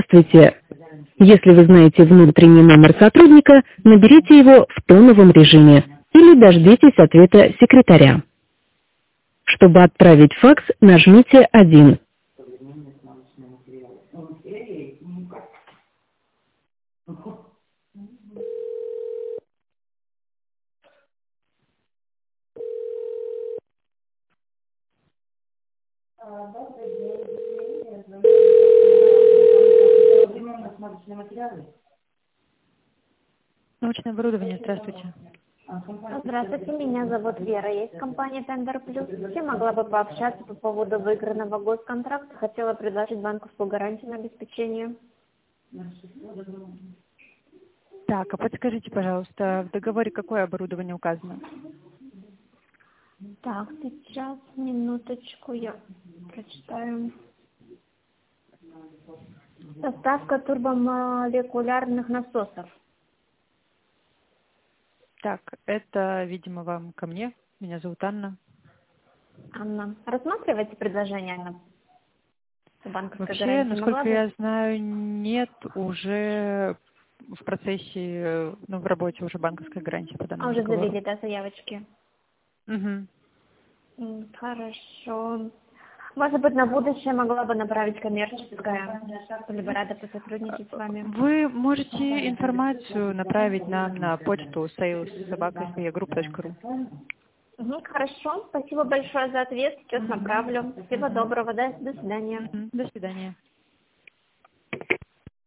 Здравствуйте. Если вы знаете внутренний номер сотрудника, наберите его в тоновом режиме или дождитесь ответа секретаря. Чтобы отправить факс, нажмите 1. Научное оборудование, здравствуйте. Здравствуйте, меня зовут Вера. Есть компания Tender Plus. Я могла бы пообщаться по поводу выигранного госконтракта. Хотела предложить банковскую гарантию на обеспечение. Так, а подскажите, пожалуйста, в договоре какое оборудование указано? Так, сейчас, минуточку, я прочитаю. Доставка турбомолекулярных насосов. Так, это, видимо, вам ко мне. Меня зовут Анна. Анна, рассматриваете предложение на банковской Вообще, гарантии? насколько я знаю, нет уже в процессе, в работе уже банковской гарантии по данному Уже договору. завели, да, заявочки? Угу. Хорошо. Может быть, на будущее могла бы направить коммерческая. Были бы рада посотрудничать с вами. Вы можете информацию направить нам на почту sales@sviagroup.ru. Хорошо. Спасибо большое за ответ. Сейчас направлю. Всего доброго. До свидания. До свидания.